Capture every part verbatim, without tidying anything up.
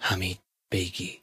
حمید بیگی.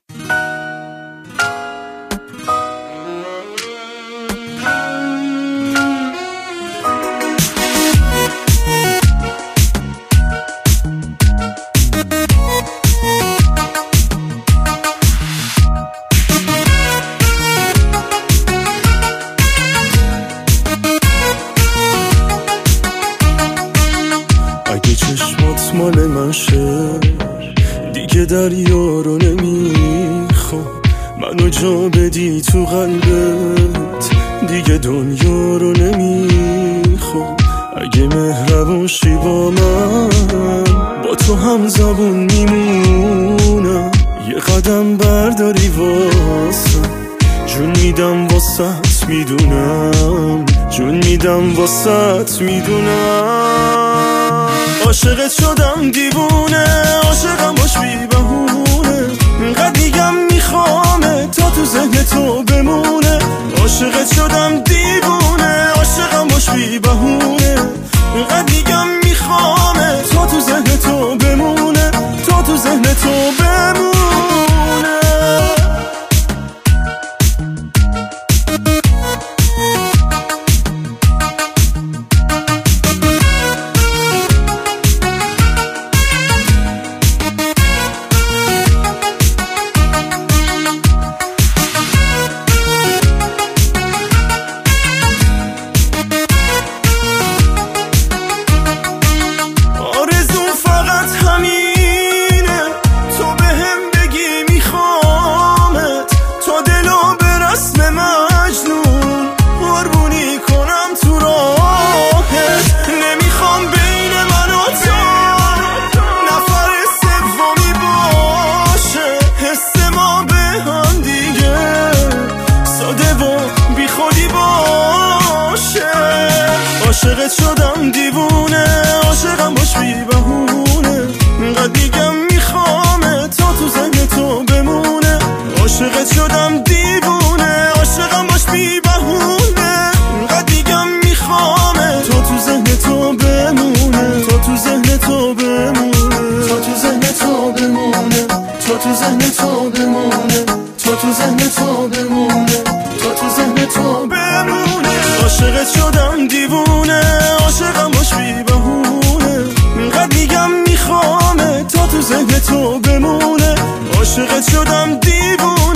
اگه چشمات مال من شه دیگه دریا رو نمیخوام، منو جا بدی تو قلبت دیگه دنیا رو نمیخوام. اگه مهربون شی با من با تو هم زبون میمونم، یه قدم برداری واسم جون میدم واسط میدونم، جون میدم واسط میدونم. عاشقت شدم دیوونه، عاشقم باش بی بهونه، اینقدر میگم میخوامه تا تو ذهن تو بمونه. عاشقت شدم دیوونه، عاشقم باش بی بهونه، اینقدر میگم میخوامه تا تو ذهن تو بمونه، تا تو ذهن تو بمونه. عاشقت شدم دیوونه، عاشقم باش بی بهونه، اینقدر میگم میخوامه تا تو ذهن تو بمونه. عاشقت شدم دیوونه، عاشقم باش بی بهونه، اینقدر میگم میخوامه تا تو ذهن تو بمونه، تا تو ذهن تو بمونه، تا تو ذهن تو بمونه، تا تو ذهن تو بمونه، تا تو ذهن تو بمونه، تا تو ذهن تو بمونه. عاشقت شدم دیوونه، عاشقم باش بی بهونه، اینقدر میگم میخوامه تا تو ذهن تو بمونه. عاشقت شدم دیوونه.